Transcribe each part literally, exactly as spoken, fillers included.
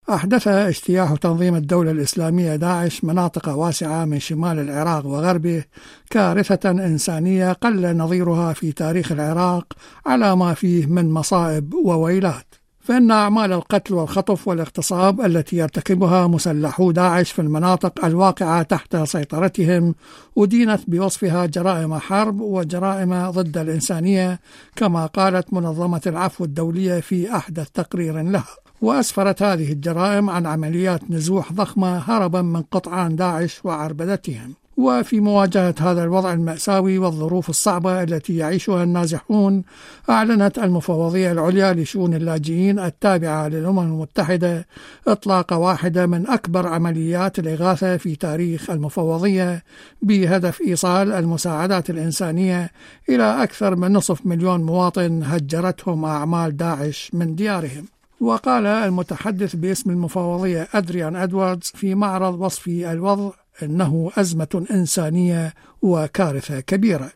أحدث اجتياح تنظيم الدولة الإسلامية داعش مناطق واسعة من شمال العراق وغربه كارثة إنسانية قل نظيرها في تاريخ العراق على ما فيه من مصائب وويلات. فإن أعمال القتل والخطف والاغتصاب التي يرتكبها مسلحو داعش في المناطق الواقعة تحت سيطرتهم أدينت بوصفها جرائم حرب وجرائم ضد الإنسانية كما قالت منظمة العفو الدولية في أحدث تقرير لها. وأسفرت هذه الجرائم عن عمليات نزوح ضخمة هربا من قطعان داعش وعربدتهم. وفي مواجهة هذا الوضع المأساوي والظروف الصعبة التي يعيشها النازحون، أعلنت المفوضية العليا لشؤون اللاجئين التابعة للأمم المتحدة إطلاق واحدة من أكبر عمليات الإغاثة في تاريخ المفوضية بهدف إيصال المساعدات الإنسانية إلى أكثر من نصف مليون مواطن هجرتهم أعمال داعش من ديارهم. وقال المتحدث باسم المفوضية أدريان أدواردز في معرض وصف الوضع إنه أزمة إنسانية وكارثة كبيرة،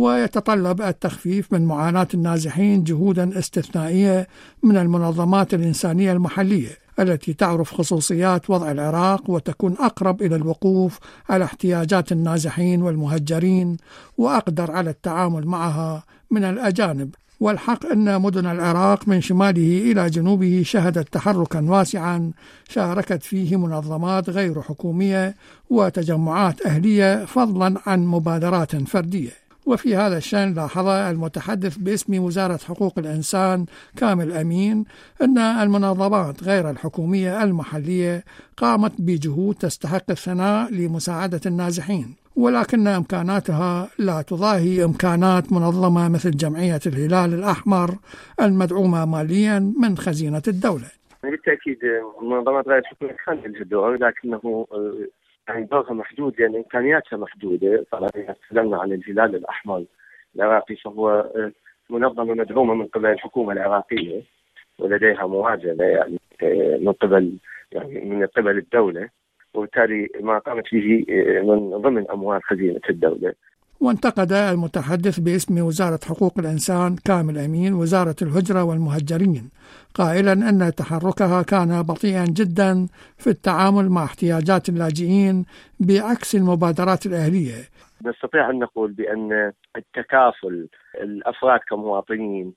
ويتطلب التخفيف من معاناة النازحين جهودا استثنائية من المنظمات الإنسانية المحلية التي تعرف خصوصيات وضع العراق وتكون أقرب إلى الوقوف على احتياجات النازحين والمهجرين وأقدر على التعامل معها من الأجانب. والحق أن مدن العراق من شماله إلى جنوبه شهدت تحركا واسعا شاركت فيه منظمات غير حكومية وتجمعات أهلية فضلا عن مبادرات فردية. وفي هذا الشأن لاحظ المتحدث باسم وزارة حقوق الإنسان كامل أمين أن المنظمات غير الحكومية المحلية قامت بجهود تستحق الثناء لمساعدة النازحين، ولكن إمكاناتها لا تضاهي إمكانات منظمة مثل جمعية الهلال الأحمر المدعومة ماليا من خزينة الدولة. بالتأكيد منظمات غير الحكومية كانت لها دور، لكنه يعني دورها محدود لأن إمكانياتها محدودة. طبعا تكلمنا عن الهلال الأحمر العراقي، فهو منظمة مدعومة من قبل الحكومة العراقية ولديها موازنة يعني من قبل يعني من قبل الدولة، وبالتالي ما قامت به من ضمن أموال خزينة الدولة. وانتقد المتحدث باسم وزارة حقوق الإنسان كامل أمين وزارة الهجرة والمهجرين قائلا أن تحركها كان بطيئا جدا في التعامل مع احتياجات اللاجئين بعكس المبادرات الأهلية. نستطيع أن نقول بأن التكافل الأفراد كمواطنين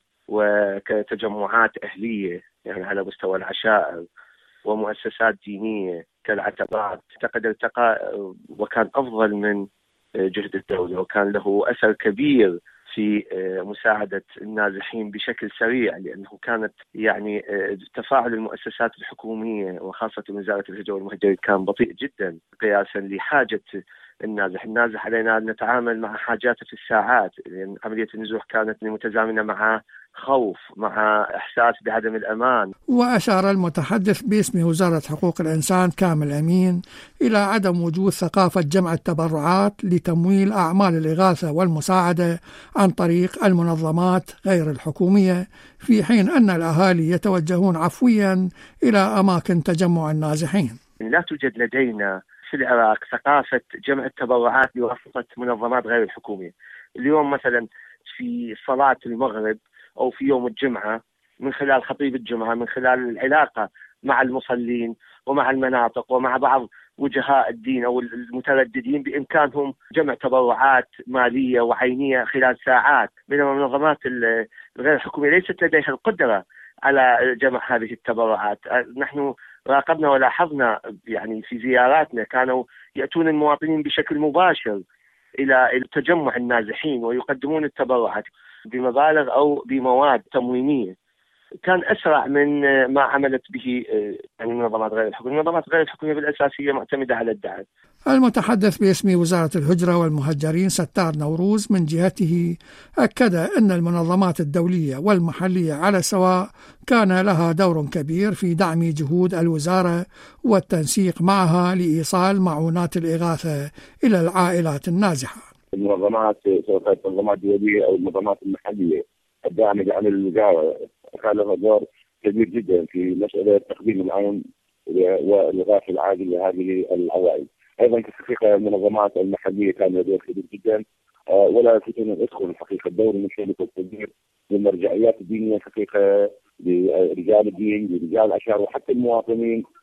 وكتجمعات أهلية يعني على مستوى العشائر ومؤسسات دينية كالعتبات اعتقد ارتقى وكان أفضل من جهد الدولة، وكان له أثر كبير في مساعدة النازحين بشكل سريع، لأنه كانت يعني تفاعل المؤسسات الحكومية وخاصة وزارة الهجرة والمهجرين كان بطيء جدا قياسا لحاجة النازح. النازح علينا أن نتعامل مع حاجاته في الساعات، لأن عملية النزوح كانت متزامنة مع خوف مع إحساس بعدم الأمان. وأشار المتحدث باسم وزارة حقوق الإنسان كامل أمين إلى عدم وجود ثقافة جمع التبرعات لتمويل أعمال الإغاثة والمساعدة عن طريق المنظمات غير الحكومية، في حين أن الأهالي يتوجهون عفويا إلى أماكن تجمع النازحين. لا توجد لدينا في العراق ثقافة جمع التبرعات بواسطة منظمات غير الحكومية. اليوم مثلا في صلاة المغرب أو في يوم الجمعة من خلال خطيب الجمعة من خلال العلاقة مع المصلين ومع المناطق ومع بعض وجهاء الدين أو المترددين بإمكانهم جمع تبرعات مالية وعينية خلال ساعات، بينما المنظمات الغير الحكومية ليست لديها القدرة على جمع هذه التبرعات. نحن راقبنا ولاحظنا يعني في زياراتنا كانوا يأتون المواطنين بشكل مباشر إلى تجمع النازحين ويقدمون التبرعات بمبالغ أو بمواد تموينية. كان أسرع من ما عملت به يعني المنظمات غير الحكومية. المنظمات غير الحكومية بالأساس هي معتمدة على الدعم. المتحدث باسم وزارة الهجرة والمهجرين ستار نوروز من جهته أكد أن المنظمات الدولية والمحلية على سواء كان لها دور كبير في دعم جهود الوزارة والتنسيق معها لإيصال معونات الإغاثة إلى العائلات النازحة. المنظمات سواء كانت منظمات دولية أو المنظمات المحلية الداعمة لعمل الوزارة كان لها دور كبير جدا في مسألة تقديم العون والإغاثة العاجل لهذه العوائل. أيضا في الحقيقة المنظمات المحلية كان لها دور كبير جدا، ولا يمكن أن أدخل الحقيقة الدور من شأنه الكبير للمرجعيات الدينية الحقيقة لرجال الدين لرجال الأشعار وحتى المواطنين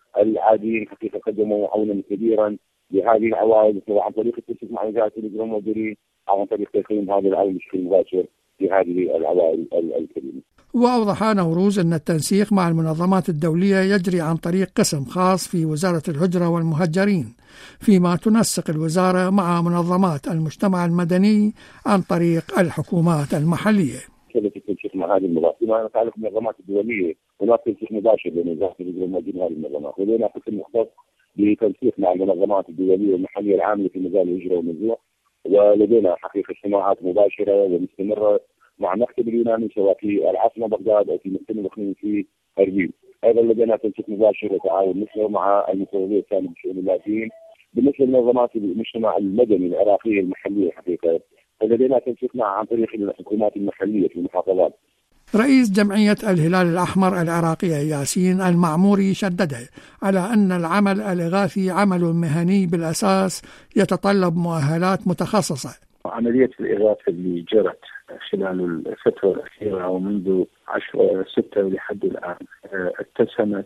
العاديين حقيقة قدموا عونا كبيرا لهذه العوائل سواء عن طريق التنسيق مع وزارة الهجرة والمهاجرين أو عن طريق تقديم هذا العون بشكل مباشر لهذه العوائل الكريمة. وأوضح نوروز أن التنسيق مع المنظمات الدولية يجري عن طريق قسم خاص في وزارة الهجرة والمهاجرين، فيما تنسق الوزارة مع منظمات المجتمع المدني عن طريق الحكومات المحلية. كيف التنسيق مع هذه المنظمات؟ فيما يتعلق بالمنظمات الدولية هناك تنسيق مباشر بين وزارة الهجرة والمهاجرين وهذه المنظمات، ولدينا قسم مختص بتنسيق مع المنظمات الدولية والمحلية العاملة في مجال الهجرة والنزوح، ولدينا حقيقة اجتماعات مباشرة ومستمرة مع مكتب اليوناني سواء في العاصمة بغداد أو في مكتب الإقليمي في أربيل. أيضا لدينا تنسيق مباشر وتعاون مثله مع المفوضية الثانية بشؤون اللاجئين. بالنسبة لمنظمات المجتمع المدني العراقية المحلية حقيقة فلدينا تنسيق مع عن طريق الحكومات المحلية في المحافظات. رئيس جمعية الهلال الأحمر العراقية ياسين المعموري شدد على أن العمل الإغاثي عمل مهني بالأساس يتطلب مؤهلات متخصصة. عملية الإغاثة اللي جرت خلال الفترة الأخيرة ومنذ عشرة ستة لحد الآن اتسمت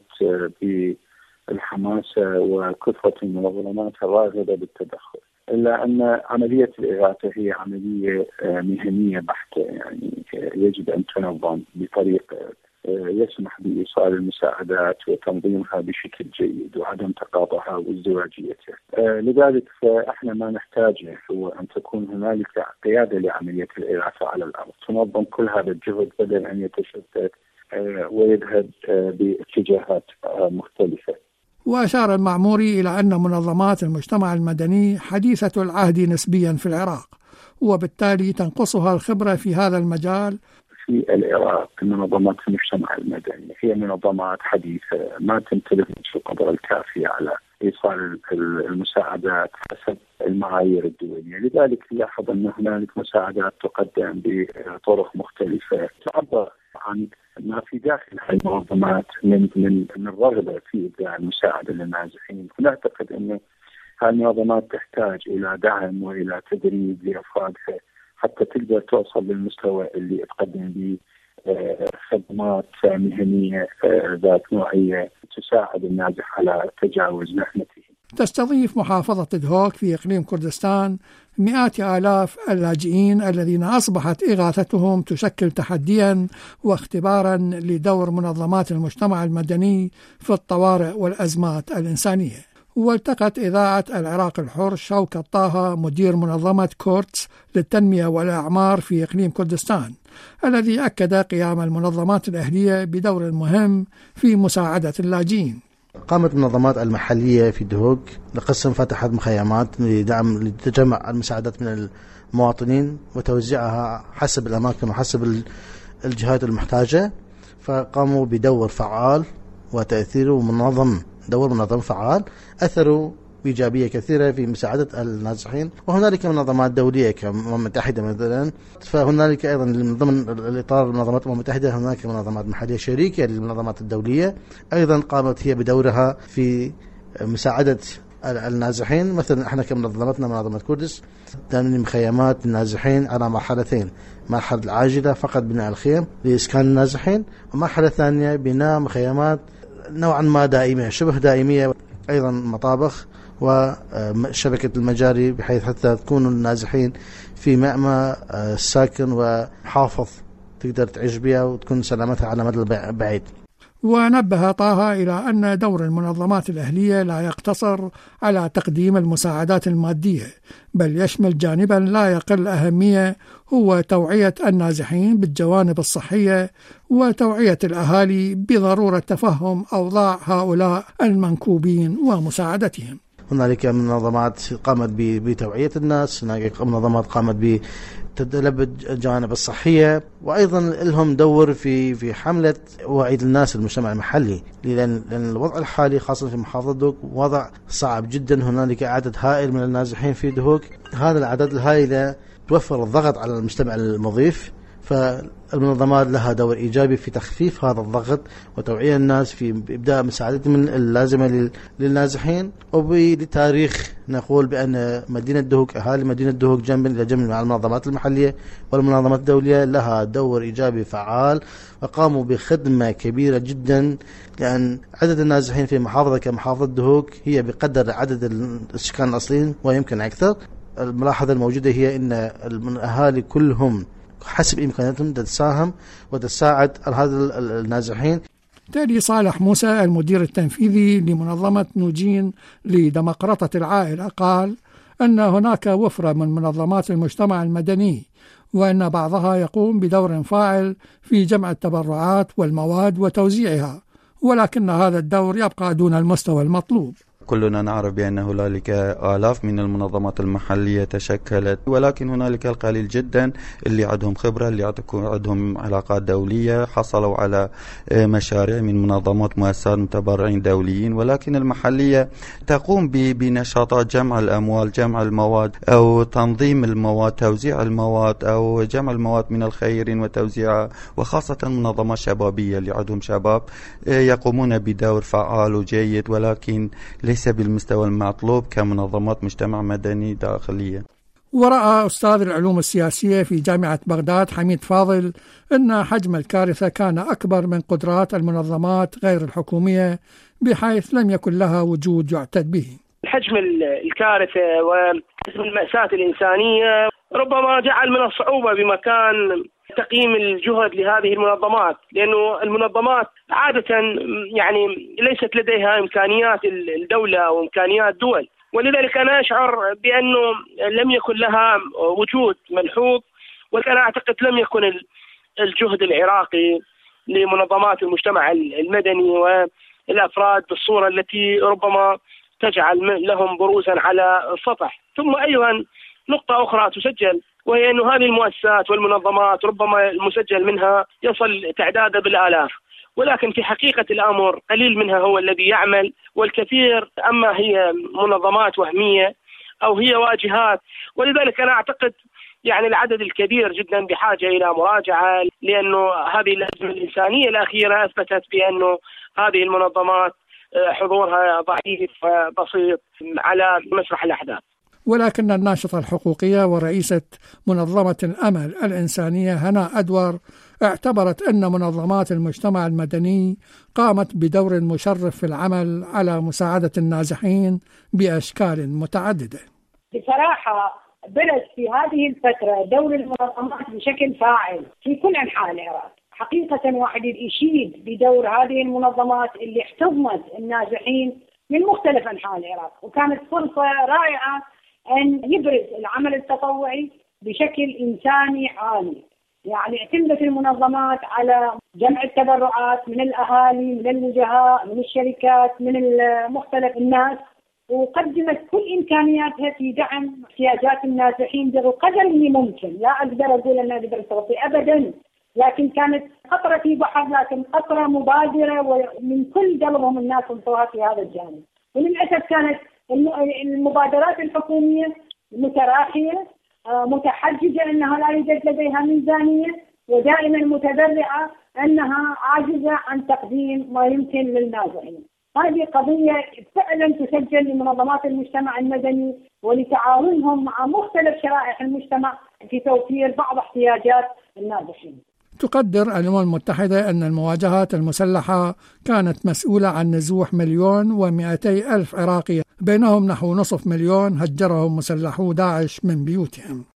بالحماسة وكثرة المنظمات الراغبة بالتدخل، إلا أن عملية الإغاثة هي عملية مهنية بحتة، يعني يجب أن تنظم بطريقة يسمح بإيصال المساعدات وتنظيمها بشكل جيد وعدم تقاطعها وازدواجيتها. لذلك فإحنا ما نحتاجه هو أن تكون هنالك قيادة لعملية الإغاثة على الأرض تنظم كل هذا الجهد بدل أن يتشتت ويذهب باتجاهات مختلفة. وأشار المعموري إلى أن منظمات المجتمع المدني حديثة العهد نسبيا في العراق، وبالتالي تنقصها الخبرة في هذا المجال. في العراق منظمات المجتمع المدني هي منظمات حديثة ما تمتلك القدرة الكافية على إيصال المساعدات حسب المعايير الدولية، لذلك لاحظ أن هنالك مساعدات تقدم بطرق مختلفة تعبر عن ما في داخل هذه المنظمات من من من الرغبة في إبداع المساعدة للنازحين. ونعتقد أن هذه المنظمات تحتاج إلى دعم وإلى تدريب لأفرادها حتى تقدر توصل للمستوى اللي تقدم به خدمات مهنية ذات نوعية تساعد النازح على تجاوز محنته. تستضيف محافظة دهوك في إقليم كردستان مئات آلاف اللاجئين الذين أصبحت إغاثتهم تشكل تحديا واختبارا لدور منظمات المجتمع المدني في الطوارئ والأزمات الإنسانية. والتقت إذاعة العراق الحر شوكة طه مدير منظمة كورتس للتنمية والأعمار في إقليم كردستان، الذي أكد قيام المنظمات الأهلية بدور مهم في مساعدة اللاجئين. قامت المنظمات المحلية في دهوك لقسم فتحت مخيمات لدعم لتجمع المساعدات من المواطنين وتوزيعها حسب الأماكن وحسب الجهات المحتاجة، فقاموا بدور فعال وتأثيره ومنظم دور منظم فعال أثروا بإيجابية كثيرة في مساعدة النازحين. وهنالك منظمات دولية كالأمم المتحدة مثلا، فهنالك أيضا من ضمن الإطار المنظمات الأمم المتحدة هناك منظمات محلية شريكة للمنظمات الدولية أيضا قامت هي بدورها في مساعدة النازحين. مثلا احنا كمنظمتنا منظمة كردس تبني مخيمات النازحين على مرحلتين، مرحلة العاجلة فقط بناء الخيم لإسكان النازحين، ومرحلة ثانية بناء مخيمات نوعا ما دائمية شبه دائمية، أيضا مطابخ وشبكة المجاري بحيث حتى تكون النازحين في مأمى ساكن وحافظ تقدر تعيش بها وتكون سلامتها على مدى بعيد. ونبه طه إلى أن دور المنظمات الأهلية لا يقتصر على تقديم المساعدات المادية، بل يشمل جانبا لا يقل أهمية هو توعية النازحين بالجوانب الصحية وتوعية الأهالي بضرورة تفهم أوضاع هؤلاء المنكوبين ومساعدتهم. هنالك منظمات قامت بتوعية الناس، هنالك منظمات قامت بتدريب الجوانب الصحية، وأيضا لهم دور في في حملة وعي الناس المجتمع المحلي، لأن الوضع الحالي خاصة في محافظة دهوك وضع صعب جدا. هنالك عدد هائل من النازحين في دهوك، هذا العدد الهائل توفر الضغط على المجتمع المضيف، فالمنظمات لها دور إيجابي في تخفيف هذا الضغط وتوعية الناس في إبداء مساعدتهم اللازمة للنازحين. وبتاريخ نقول بأن مدينة دهوك، أهالي مدينة دهوك جنب إلى جنب مع المنظمات المحلية والمنظمات الدولية لها دور إيجابي فعال، وقاموا بخدمة كبيرة جدا، لأن عدد النازحين في محافظة كمحافظة دهوك هي بقدر عدد السكان الأصليين ويمكن أكثر. الملاحظة الموجودة هي أن الأهالي كلهم حسب إمكاناتهم تتساهم وتساعد هذا النازحين. تالي صالح موسى المدير التنفيذي لمنظمة نوجين لديمقراطة العائلة قال أن هناك وفرة من منظمات المجتمع المدني، وأن بعضها يقوم بدور فاعل في جمع التبرعات والمواد وتوزيعها، ولكن هذا الدور يبقى دون المستوى المطلوب. كلنا نعرف بأن هنالك آلاف من المنظمات المحلية تشكلت، ولكن هنالك القليل جدا اللي عندهم خبرة، اللي عندهم علاقات دولية، حصلوا على مشاريع من منظمات مؤسسات متبرعين دوليين، ولكن المحلية تقوم بنشاطات جمع الأموال، جمع المواد أو تنظيم المواد، توزيع المواد أو جمع المواد من الخيرين وتوزيعها، وخاصة منظمات شبابية اللي عندهم شباب يقومون بدور فعال وجيد، ولكن ليس بالمستوى المطلوب كمنظمات مجتمع مدني داخلية. ورأى أستاذ العلوم السياسية في جامعة بغداد حميد فاضل أن حجم الكارثة كان أكبر من قدرات المنظمات غير الحكومية، بحيث لم يكن لها وجود يعتد به. حجم الكارثة وحجم المأساة الإنسانية ربما جعل من الصعوبة بمكان تقييم الجهد لهذه المنظمات، لأنه المنظمات عادة يعني ليست لديها إمكانيات الدولة أو إمكانيات دول، ولذلك أنا أشعر بأنه لم يكن لها وجود ملحوظ. وأنا أعتقد لم يكن الجهد العراقي لمنظمات المجتمع المدني والأفراد بالصورة التي ربما تجعل لهم بروزا على السطح. ثم أيضا نقطة أخرى تسجل، وهي أن هذه المؤسسات والمنظمات ربما المسجل منها يصل تعداده بالآلاف، ولكن في حقيقة الأمر قليل منها هو الذي يعمل، والكثير أما هي منظمات وهمية أو هي واجهات. ولذلك أنا أعتقد يعني العدد الكبير جدا بحاجة إلى مراجعة، لأنه هذه الأزمة الإنسانية الأخيرة أثبتت بأنه هذه المنظمات حضورها ضعيف بسيط على مسرح الأحداث. ولكن الناشطة الحقوقية ورئيسة منظمة الأمل الإنسانية هنا أدور اعتبرت أن منظمات المجتمع المدني قامت بدور مشرف في العمل على مساعدة النازحين بأشكال متعددة. بصراحة برز في هذه الفترة دور المنظمات بشكل فاعل في كل أنحاء العراق. حقيقة واحد يشيد بدور هذه المنظمات اللي احتضنت النازحين من مختلف أنحاء العراق، وكانت فرصة رائعة أن يبرز العمل التطوعي بشكل إنساني عالي. يعني اعتمدت المنظمات على جمع التبرعات من الأهالي، من الوجهاء، من الشركات، من مختلف الناس، وقدمت كل إمكانياتها في دعم احتياجات النازحين بالقدر اللي ممكن. لا أقدر أقول أنها أقدر تغطي أبدا، لكن كانت قطرة في بحر، لكن قطرة مبادرة، ومن كل قلبهم الناس انطوها في هذا الجانب. وللأسف كانت المبادرات الحكومية متراخية، متحججة أنها لا يوجد لديها ميزانية، ودائما متذرعة أنها عاجزة عن تقديم ما يمكن للنازحين. هذه قضية فعلا تسجل لمنظمات المجتمع المدني ولتعاونهم مع مختلف شرائح المجتمع في توفير بعض احتياجات النازحين. تقدر الأمم المتحدة أن المواجهات المسلحة كانت مسؤولة عن نزوح مليون ومئتي ألف عراقي، بينهم نحو نصف مليون هجرهم مسلحو داعش من بيوتهم.